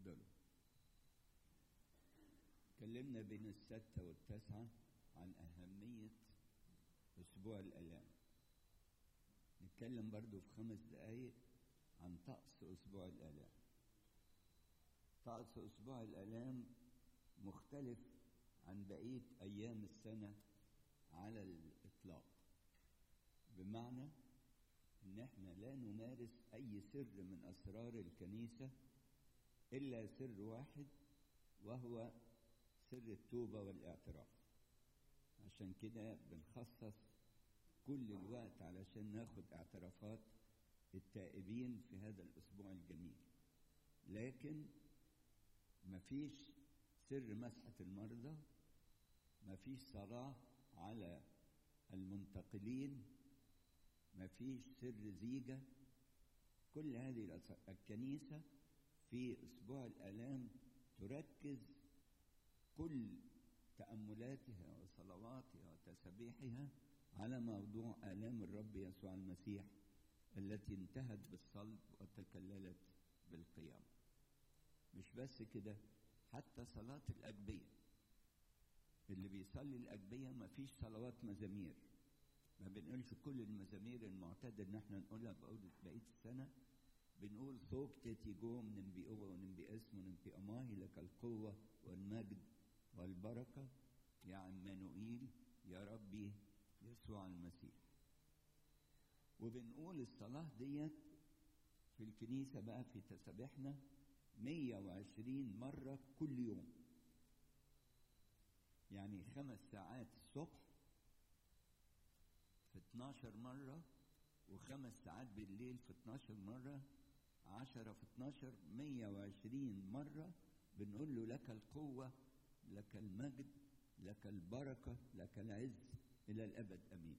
اتفضلوا. اتكلمنا بين الستة والتسعة عن أهمية أسبوع الآلام. نتكلم برضو في 5 دقايق عن طقس أسبوع الآلام. طقس أسبوع الآلام مختلف عن بقية أيام السنة على الإطلاق، بمعنى إن إحنا لا نمارس أي سر من أسرار الكنيسة إلا سر واحد، وهو سر التوبة والاعتراف. عشان كده بنخصص كل الوقت علشان ناخد اعترافات التائبين في هذا الأسبوع الجميل. لكن مفيش سر مسحة المرضى، مفيش صلاة على المنتقلين، مفيش سر زيجة. كل هذه الكنيسة في أسبوع الآلام تركز كل تأملاتها وصلواتها وتسبيحها على موضوع آلام الرب يسوع المسيح التي انتهت بالصلب وتكللت بالقيامة. مش بس كده، حتى صلاة الأجبية، اللي بيصلي الأجبية ما فيش صلوات مزامير، ما بنقولش كل المزامير المعتاد ان احنا نقولها بقية السنة. بنقول صوك تيجوم نمبي أوه ونمبي اسم ونمبي أماهي لك القوة والمجد والبركة يا عمانوئيل يا ربي يسوع المسيح. وبنقول الصلاة ديت في الكنيسة بقى في تسابيحنا 120 مرة كل يوم، يعني 5 ساعات الصبح في 12 مرة، و5 ساعات بالليل في 12 مرة، 10 في 12 120 مرة بنقول له لك القوة، لك المجد، لك البركة، لك العز إلى الأبد أمين.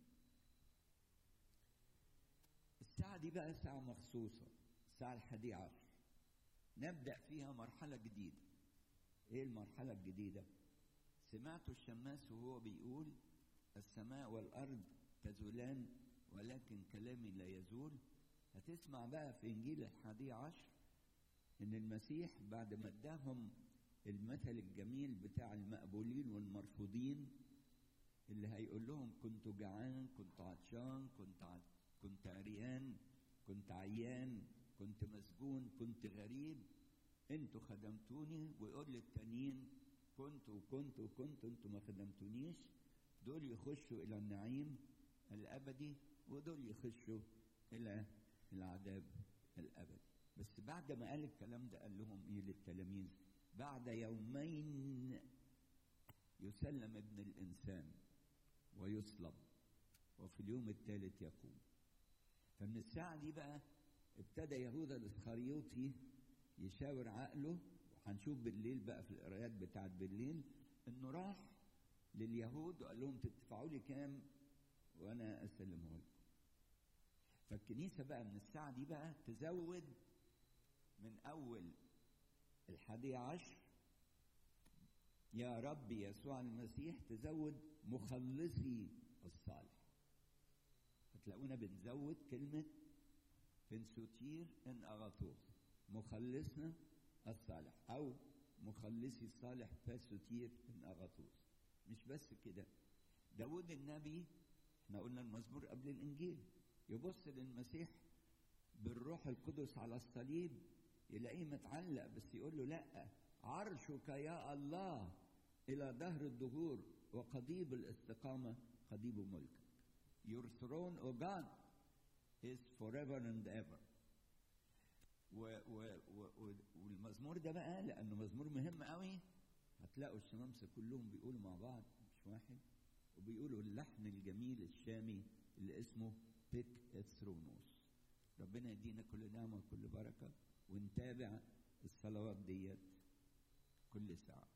الساعة دي بقى ساعة مخصوصة، الساعة 11 نبدأ فيها مرحلة جديدة. إيه المرحلة الجديدة؟ سمعتوا الشماس وهو بيقول السماء والأرض تزولان ولكن كلامي لا يزول. هتسمع بقى في إنجيل 11 إن المسيح بعد ما اداهم المثل الجميل بتاع المقبولين والمرفوضين، اللي هيقول لهم كنت جعان، كنت عطشان، كنت عريان، كنت عيان، كنت مسجون، كنت غريب، انتوا خدمتوني. ويقول للتانيين كنت انتوا ما خدمتونيش. دول يخشوا الى النعيم الابدي ودول يخشوا الى العذاب الابدي. بس بعد ما قال الكلام ده قال لهم ايه للتلاميذ؟ بعد يومين يسلم ابن الانسان ويصلب وفي اليوم الثالث يقوم. فمن الساعة دي بقى ابتدى يهوذا الاسخريوطي يشاور عقله، وهنشوف بالليل بقى في القرايات بتاعت بالليل انه راح لليهود وقال لهم تدفعوا لي كام وانا اسلمه لكم. فالكنيسة بقى من الساعة دي بقى تزود من اول 11 يا رب يسوع المسيح، تزود مخلصي الصالح. هتلاقونا بنزود كلمة بنسوتير ان اغاثوس، مخلصنا الصالح، او مخلصي الصالح باسوتير ان اغاثوس. مش بس كده، داود النبي احنا قلنا المزمور قبل الانجيل يبص للمسيح بالروح القدس على الصليب يلاقيه متعلق، بس يقول له لا، عرشك يا الله الى دهر الدهور وقضيب الاستقامة قضيب ملكك. Your throne, O God, is forever and ever. والمزمور ده بقى لأنه مزمور مهم قوي، هتلاقوا الشمامسة كلهم بيقولوا مع بعض مش واحد، وبيقولوا اللحن الجميل الشامي اللي اسمه بيك اتثرونوس. ربنا يدينا كل نعمة وكل بركة، ونتابع الصلوات ديت كل ساعة.